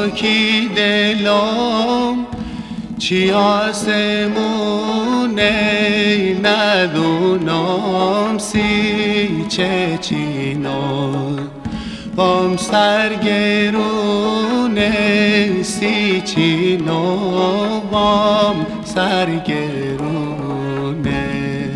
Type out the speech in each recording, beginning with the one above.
پاکی دلم چی آسمونه ندونم سی چه چینو بام سرگرونه سی چینو بام سرگرونه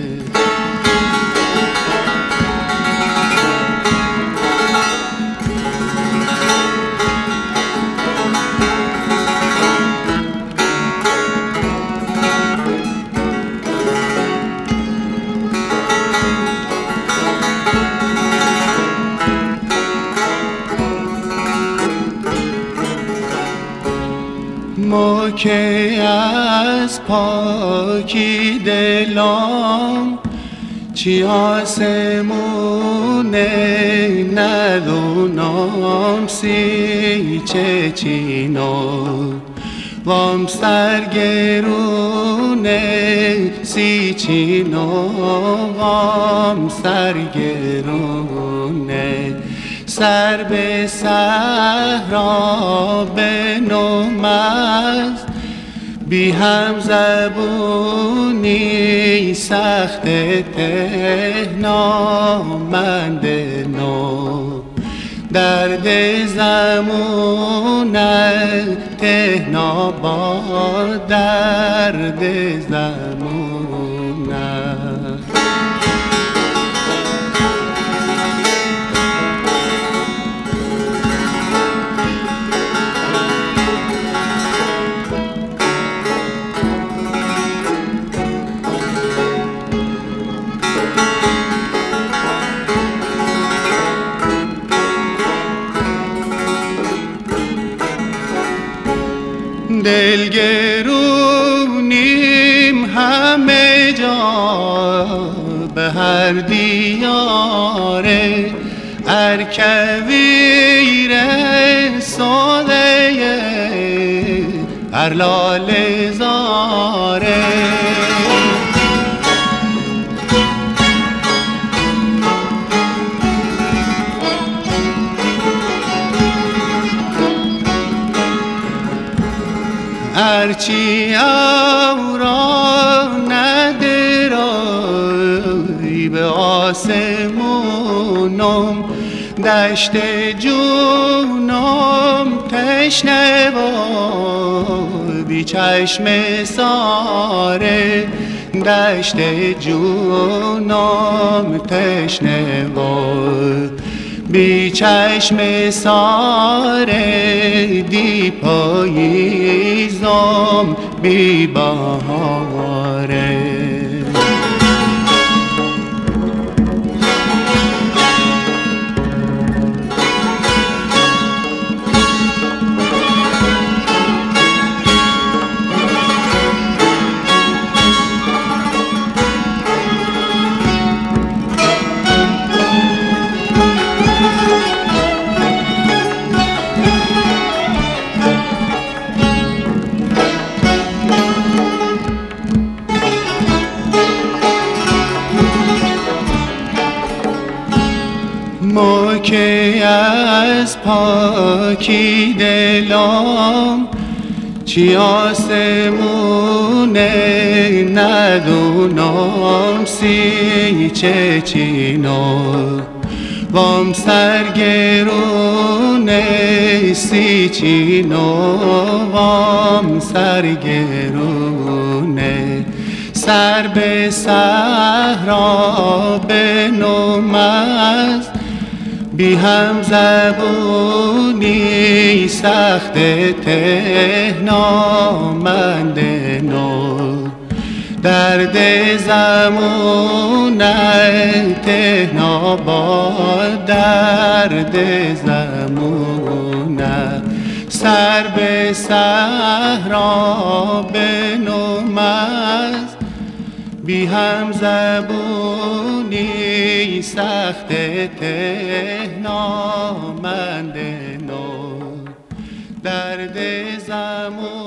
ما که از پاکی دلم چی آسمونه ندونم سی چه چینو وام سرگرونه سی چینو وام سرگرونه سر به صحرا بنم است بی هم زبونی سخت تهنامند نو درد زمونه تهنا با درد زمونه دلگرونیم همه جا به هر دیاره ارکویر ساده هر لاله زاره هرچی را ندرایی به آسمونم دشت جونم تشنه و بی چشم ساره دشت جونم تشنه و بی چشم ساره دی پاییزم بی بهاره ما که از پاکی دلم چی آسمونه ندونم سی چه چینو وام سرگرونه سی چینو وام سرگرونه سر به صحرا بنم است بی هم زبونی سخت تهنامند نو درد زمونه تهنا با درد زمونه سر به صحرا بنم است بی هم زبونی سخت تهنامند نو درد زمونه